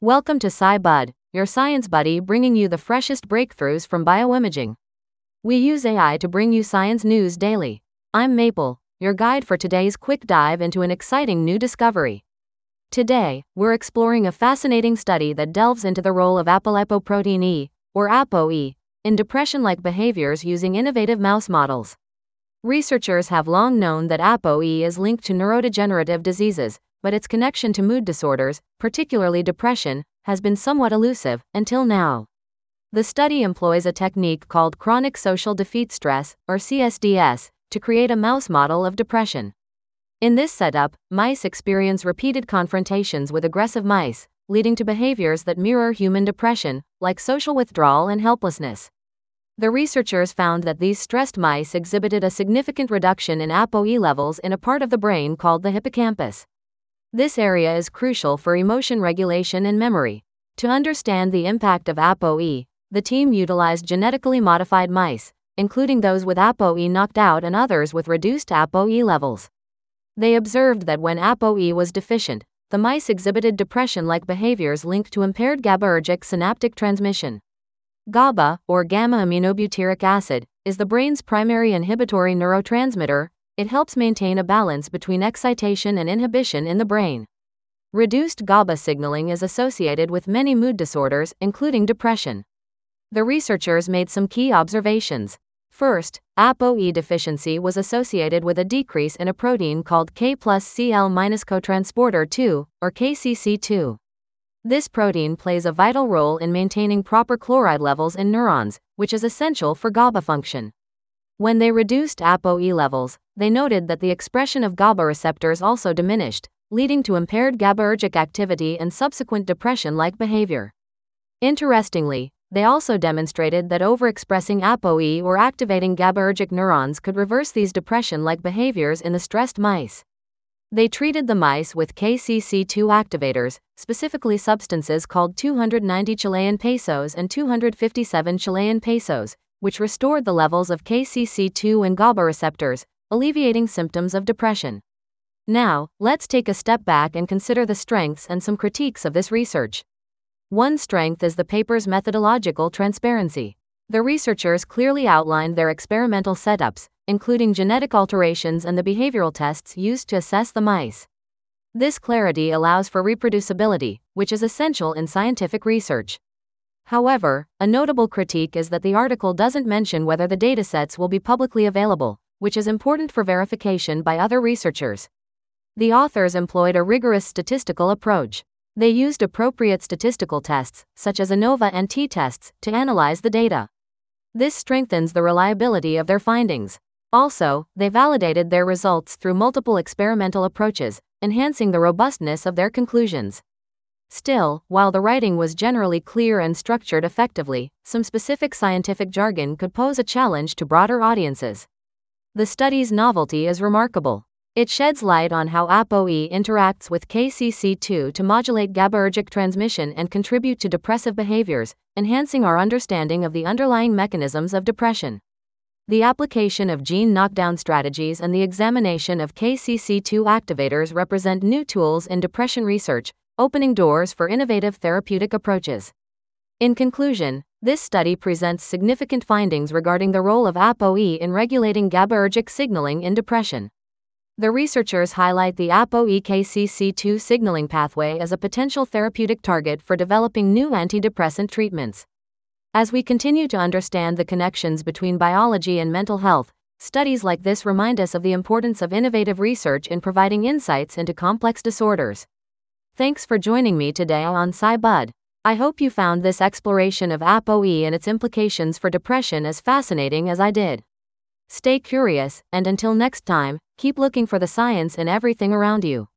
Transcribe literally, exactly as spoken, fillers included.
Welcome to SciBud, your science buddy bringing you the freshest breakthroughs from bioimaging. We use A I to bring you science news daily. I'm Maple, your guide for today's quick dive into an exciting new discovery. Today, we're exploring a fascinating study that delves into the role of apolipoprotein E, or ApoE, in depression-like behaviors using innovative mouse models. Researchers have long known that ApoE is linked to neurodegenerative diseases, but its connection to mood disorders, particularly depression, has been somewhat elusive until now. The study employs a technique called chronic social defeat stress, or C S D S, to create a mouse model of depression. In this setup, mice experience repeated confrontations with aggressive mice, leading to behaviors that mirror human depression, like social withdrawal and helplessness. The researchers found that these stressed mice exhibited a significant reduction in ApoE levels in a part of the brain called the hippocampus. This area is crucial for emotion regulation and memory. To understand the impact of ApoE, the team utilized genetically modified mice, including those with ApoE knocked out and others with reduced ApoE levels. They observed that when ApoE was deficient, the mice exhibited depression-like behaviors linked to impaired GABAergic synaptic transmission. GABA, or gamma-aminobutyric acid, is the brain's primary inhibitory neurotransmitter. It helps maintain a balance between excitation and inhibition in the brain. Reduced GABA signaling is associated with many mood disorders, including depression. The researchers made some key observations. First, ApoE deficiency was associated with a decrease in a protein called K plus Cl minus cotransporter two, or K C C two. This protein plays a vital role in maintaining proper chloride levels in neurons, which is essential for GABA function. When they reduced ApoE levels, they noted that the expression of GABA receptors also diminished, leading to impaired GABAergic activity and subsequent depression-like behavior. Interestingly, they also demonstrated that overexpressing ApoE or activating GABAergic neurons could reverse these depression-like behaviors in the stressed mice. They treated the mice with K C C two activators, specifically substances called two hundred ninety Chilean pesos and two hundred fifty-seven Chilean pesos, which restored the levels of K C C two and GABA receptors, alleviating symptoms of depression. Now, let's take a step back and consider the strengths and some critiques of this research. One strength is the paper's methodological transparency. The researchers clearly outlined their experimental setups, including genetic alterations and the behavioral tests used to assess the mice. This clarity allows for reproducibility, which is essential in scientific research. However, a notable critique is that the article doesn't mention whether the datasets will be publicly available, which is important for verification by other researchers. The authors employed a rigorous statistical approach. They used appropriate statistical tests, such as ANOVA and t-tests, to analyze the data. This strengthens the reliability of their findings. Also, they validated their results through multiple experimental approaches, enhancing the robustness of their conclusions. Still, while the writing was generally clear and structured effectively, some specific scientific jargon could pose a challenge to broader audiences. The study's novelty is remarkable. It sheds light on how ApoE interacts with K C C two to modulate GABAergic transmission and contribute to depressive behaviors, enhancing our understanding of the underlying mechanisms of depression. The application of gene knockdown strategies and the examination of K C C two activators represent new tools in depression research, opening doors for innovative therapeutic approaches. In conclusion, this study presents significant findings regarding the role of ApoE in regulating GABAergic signaling in depression. The researchers highlight the ApoE K C C two signaling pathway as a potential therapeutic target for developing new antidepressant treatments. As we continue to understand the connections between biology and mental health, studies like this remind us of the importance of innovative research in providing insights into complex disorders. Thanks for joining me today on SciBud. I hope you found this exploration of ApoE and its implications for depression as fascinating as I did. Stay curious, and until next time, keep looking for the science in everything around you.